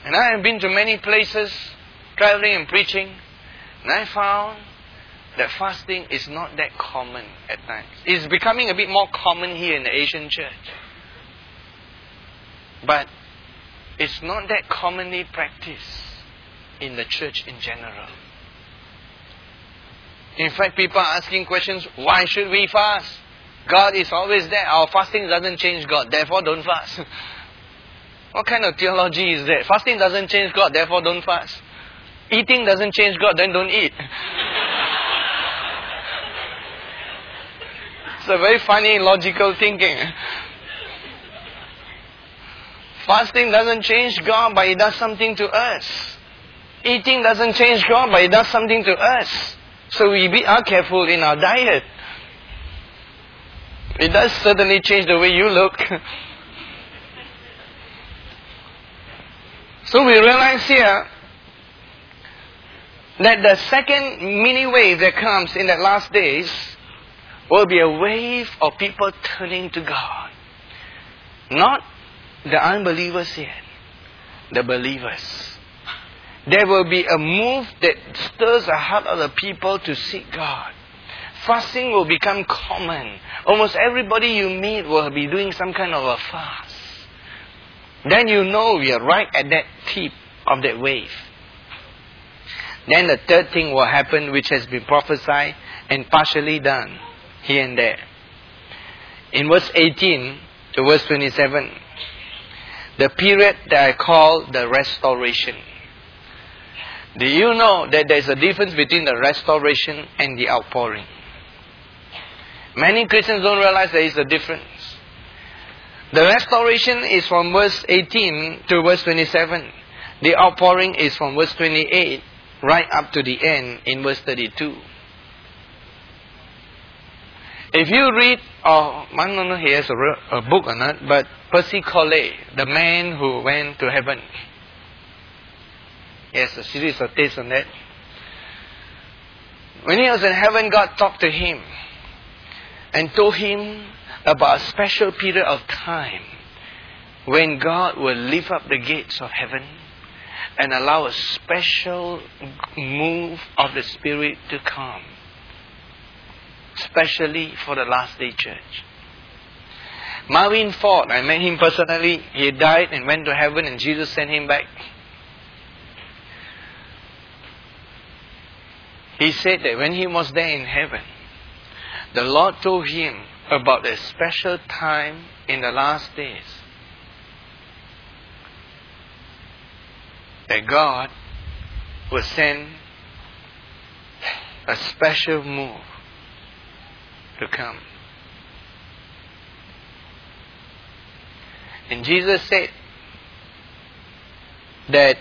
And I have been to many places, traveling and preaching, and I found that fasting is not that common at times. It's becoming a bit more common here in the Asian church. But it's not that commonly practiced in the church in general. In fact, people are asking questions, why should we fast? God is always there. Our fasting doesn't change God, therefore don't fast. What kind of theology is that? Fasting doesn't change God, therefore don't fast. Eating doesn't change God, then don't eat. It's a very funny logical thinking. Fasting doesn't change God, but it does something to us. Eating doesn't change God, but it does something to us. So we are careful in our diet. It does certainly change the way you look. So we realize here that the second mini wave that comes in the last days will be a wave of people turning to God. Not the unbelievers yet, the believers. There will be a move that stirs the heart of the people to seek God. Fasting will become common. Almost everybody you meet will be doing some kind of a fast. Then you know we are right at that tip of that wave. Then the third thing will happen, which has been prophesied and partially done here and there. In verse 18 to verse 27, the period that I call the restoration. Do you know that there is a difference between the restoration and the outpouring? Many Christians don't realize there is a difference. The restoration is from verse 18 to verse 27. The outpouring is from verse 28 right up to the end in verse 32. If you read, I don't know if he has a book or not, but Percy Collet, the man who went to heaven. He has a series of tapes on that. When he was in heaven, God talked to him and told him about a special period of time when God will lift up the gates of heaven and allow a special move of the Spirit to come. Especially for the last day church. Marvin Ford, I met him personally. He died and went to heaven and Jesus sent him back. He said that when he was there in heaven, the Lord told him about a special time in the last days that God will send a special move to come. And Jesus said that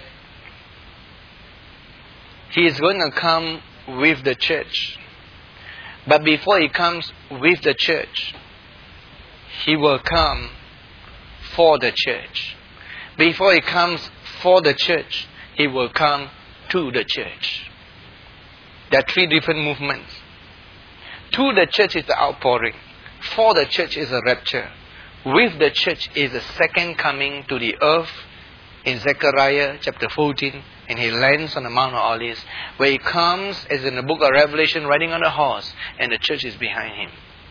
He is going to come with the church. But before He comes with the church, He will come for the church. Before He comes for the church, He will come to the church. There are three different movements. To the church is the outpouring. For the church is a rapture. With the church is the second coming to the earth in Zechariah chapter 14. And He lands on the Mount of Olives, where He comes, as in the book of Revelation, riding on a horse, and the church is behind Him.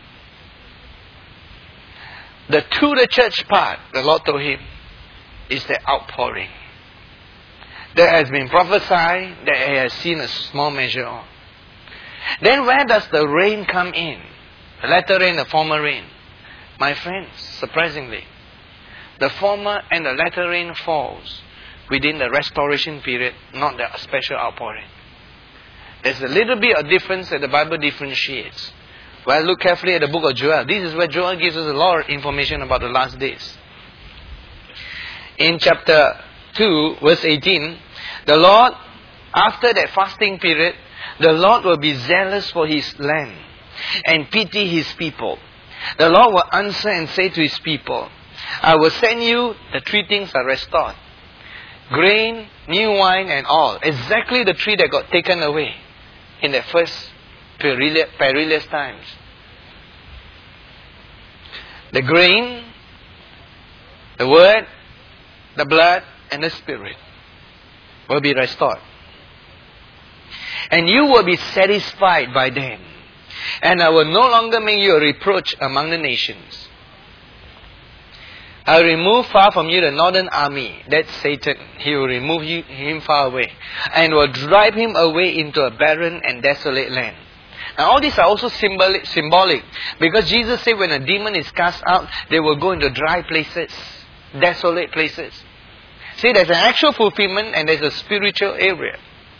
The to the church part, the Lord told him, is the outpouring. That has been prophesied, that He has seen a small measure of. Then where does the rain come in? The latter rain, the former rain. My friends, surprisingly, the former and the latter rain falls within the restoration period, not the special outpouring. There's a little bit of difference that the Bible differentiates. Well, look carefully at the book of Joel. This is where Joel gives us a lot of information about the last days. In chapter 2, verse 18, the Lord, after that fasting period, the Lord will be zealous for His land and pity His people. The Lord will answer and say to His people, I will send you, the three things are restored. Grain, new wine and all. Exactly the three that got taken away in the first perilous times. The grain, the word, the blood and the Spirit. will be restored. And you will be satisfied by them. And I will no longer make you a reproach among the nations. I will remove far from you the northern army. That's Satan. He will remove him far away. And will drive him away into a barren and desolate land. Now all these are also symbolic. Because Jesus said when a demon is cast out, they will go into dry places. Desolate places. See, there's an actual fulfillment and there's a spiritual area.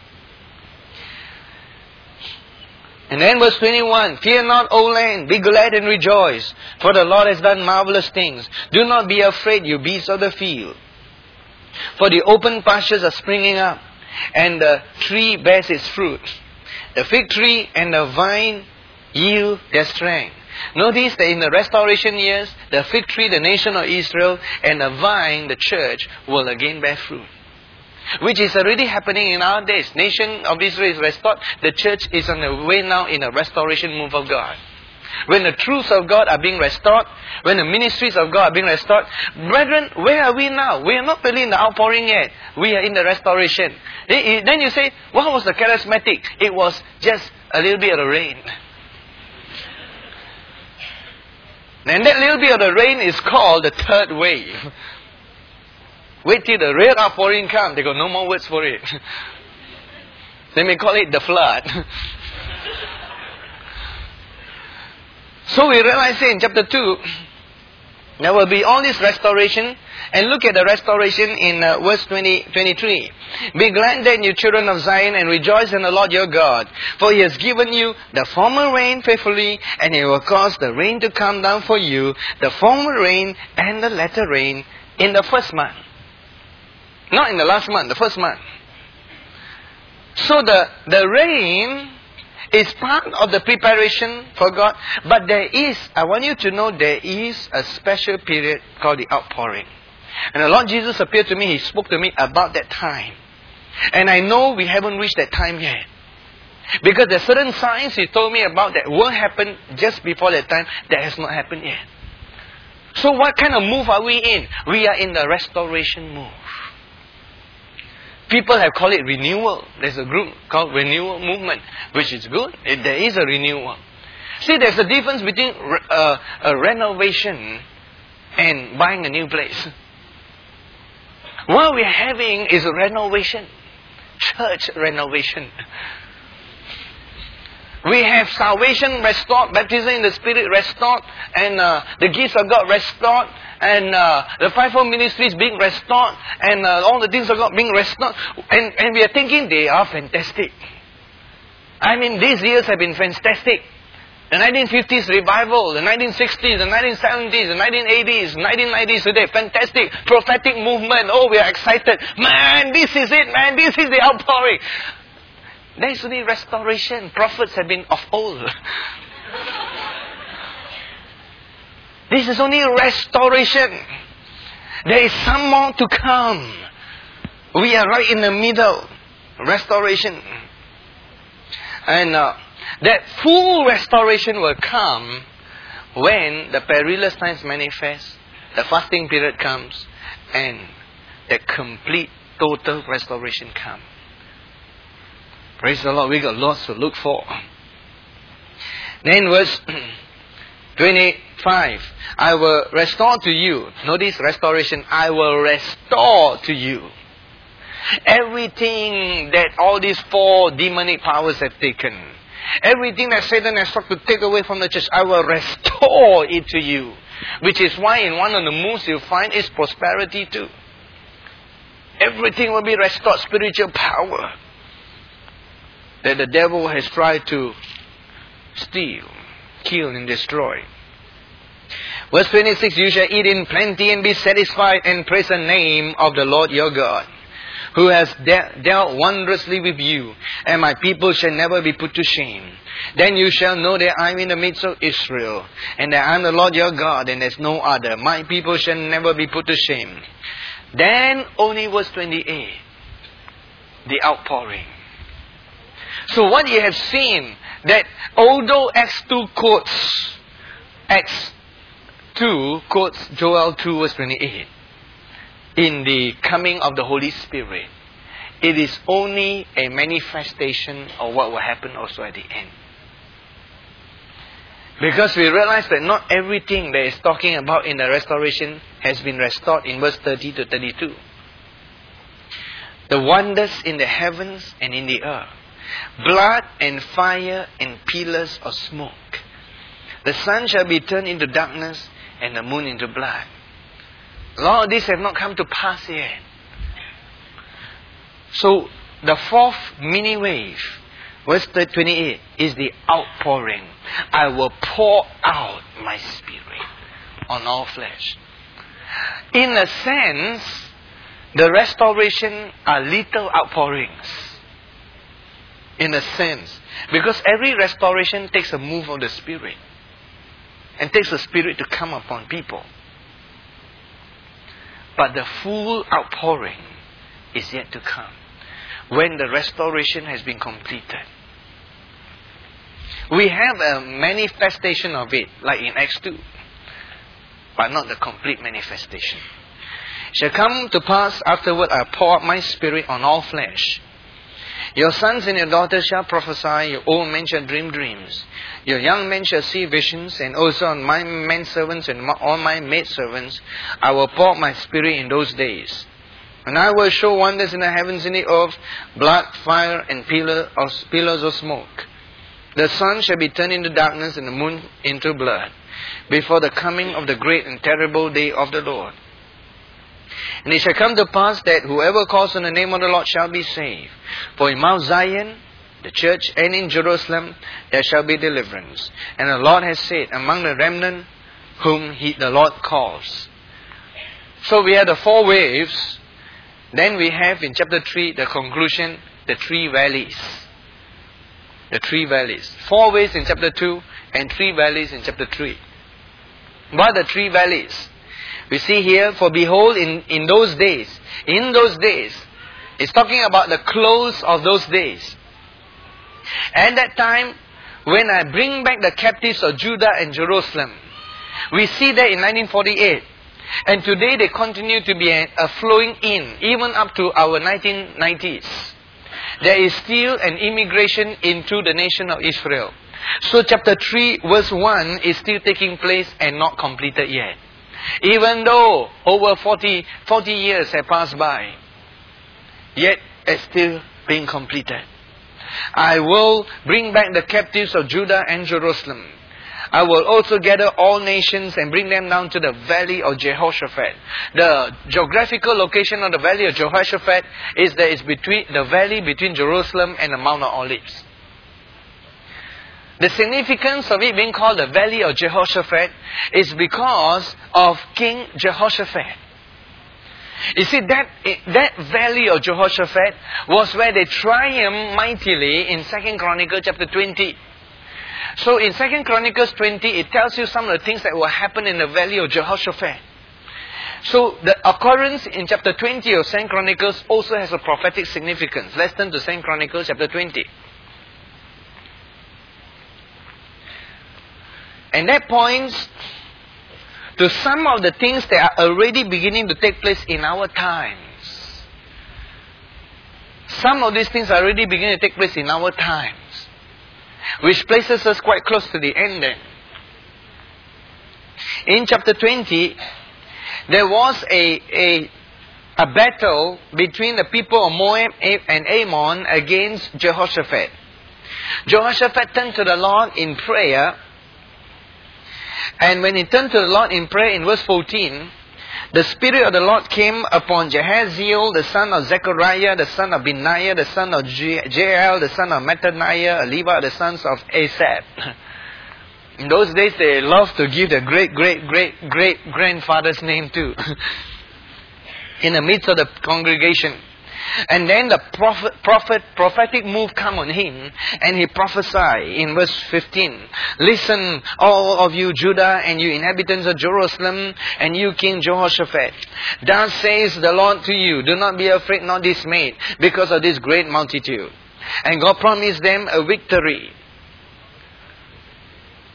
And then verse 21, Fear not, O land, be glad and rejoice, for the Lord has done marvelous things. Do not be afraid, you beasts of the field. For the open pastures are springing up, and the tree bears its fruit. The fig tree and the vine yield their strength. Notice that in the restoration years, the fig tree, the nation of Israel, and the vine, the church, will again bear fruit. Which is already happening in our days. Nation of Israel is restored. The church is on the way now in a restoration move of God. When the truths of God are being restored, when the ministries of God are being restored, brethren, where are we now? We are not really in the outpouring yet. We are in the restoration. Then you say, what was the charismatic? It was just a little bit of the rain. And that little bit of the rain is called the third wave. Wait till the real outpouring comes. They got no more words for it. They may call it the flood. So we realize here in chapter 2, there will be all this restoration. And look at the restoration in verse 23. Be glad then, you children of Zion, and rejoice in the Lord your God. For He has given you the former rain faithfully, and He will cause the rain to come down for you, the former rain and the latter rain in the first month. Not in the last month, the first month. So the rain is part of the preparation for God. But I want you to know there is a special period called the outpouring. And the Lord Jesus appeared to me, He spoke to me about that time. And I know we haven't reached that time yet. Because there are certain signs He told me about that will happen just before that time that has not happened yet. So what kind of move are we in? We are in the restoration move. People have called it renewal. There's a group called Renewal Movement, which is good. There is a renewal. See, there's a difference between a renovation and buying a new place. What we're having is a renovation. Church renovation. We have salvation restored, baptism in the Spirit restored, and the gifts of God restored, and the fivefold ministry is being restored, and all the things of God being restored, and we are thinking they are fantastic. I mean, these years have been fantastic. The 1950s revival, the 1960s, the 1970s, the 1980s, 1990s today, fantastic prophetic movement. Oh, we are excited. Man, this is it, man, this is the outpouring. There's only restoration. Prophets have been of old. This is only restoration. There is some more to come. We are right in the middle. Restoration. And that full restoration will come when the perilous times manifest, the fasting period comes, and the complete, total restoration comes. Praise the Lord, we got lots to look for. Then verse 25. I will restore to you. Notice restoration. I will restore to you everything that all these four demonic powers have taken. Everything that Satan has sought to take away from the church, I will restore it to you. Which is why in one of the moves you'll find is prosperity too. Everything will be restored. Spiritual power that the devil has tried to steal, kill and destroy. Verse 26, you shall eat in plenty and be satisfied and praise the name of the Lord your God, who has dealt wondrously with you, and my people shall never be put to shame. Then you shall know that I am in the midst of Israel, and that I am the Lord your God, and there is no other. My people shall never be put to shame. Then only verse 28, the outpouring. So what you have seen, that although Acts 2 quotes Joel 2 verse 28, in the coming of the Holy Spirit, it is only a manifestation of what will happen also at the end. Because we realize that not everything that is talking about in the restoration has been restored in verse 30 to 32. The wonders in the heavens and in the earth. Blood and fire and pillars of smoke. The sun shall be turned into darkness and the moon into blood. All of these have not come to pass yet. So, the fourth mini wave, verse 28, is the outpouring. I will pour out my Spirit on all flesh. In a sense, the restoration are little outpourings. In a sense. Because every restoration takes a move of the Spirit. And takes the Spirit to come upon people. But the full outpouring is yet to come. When the restoration has been completed. We have a manifestation of it, like in Acts 2. But not the complete manifestation. Shall come to pass afterward, I pour out my Spirit on all flesh. Your sons and your daughters shall prophesy, your old men shall dream dreams. Your young men shall see visions, and also on my menservants and on my maidservants I will pour out my Spirit in those days. And I will show wonders in the heavens and the earth, blood, fire, and pillars of smoke. The sun shall be turned into darkness and the moon into blood, before the coming of the great and terrible day of the Lord. And it shall come to pass that whoever calls on the name of the Lord shall be saved. For in Mount Zion, the church, and in Jerusalem, there shall be deliverance. And the Lord has said, among the remnant whom the Lord calls. So we have the four waves. Then we have in chapter 3, the conclusion, the three valleys. The three valleys. 4 waves in chapter 2 and 3 valleys in chapter 3. What are the 3 valleys? We see here, for behold, in those days, it's talking about the close of those days. At that time, when I bring back the captives of Judah and Jerusalem, we see that in 1948. And today they continue to be a flowing in, even up to our 1990s. There is still an immigration into the nation of Israel. So chapter 3 verse 1 is still taking place and not completed yet. Even though over 40 years have passed by, yet it's still being completed. I will bring back the captives of Judah and Jerusalem. I will also gather all nations and bring them down to the valley of Jehoshaphat. The geographical location of the valley of Jehoshaphat is that it's between the valley between Jerusalem and the Mount of Olives. The significance of it being called the valley of Jehoshaphat is because of King Jehoshaphat. You see, that valley of Jehoshaphat was where they triumphed mightily in 2 Chronicles chapter 20. So in 2 Chronicles 20, it tells you some of the things that will happen in the valley of Jehoshaphat. So the occurrence in chapter 20 of 2 Chronicles also has a prophetic significance. Let's turn to 2 Chronicles chapter 20. And that points to some of the things that are already beginning to take place in our times. Some of these things are already beginning to take place in our times. Which places us quite close to the end then. In chapter 20, there was a battle between the people of Moab and Ammon against Jehoshaphat. Jehoshaphat turned to the Lord in prayer. And when he turned to the Lord in prayer in verse 14, the Spirit of the Lord came upon Jehaziel, the son of Zechariah, the son of Benaiah, the son of Jael, the son of Mattaniah, a Levite, the sons of Asaph. In those days, they loved to give their great-great-great-grandfather's name too. In the midst of the congregation. And then the prophetic move come on him, and he prophesied in verse 15. Listen, all of you Judah and you inhabitants of Jerusalem, and you King Jehoshaphat. Thus says the Lord to you, do not be afraid nor dismayed because of this great multitude. And God promised them a victory.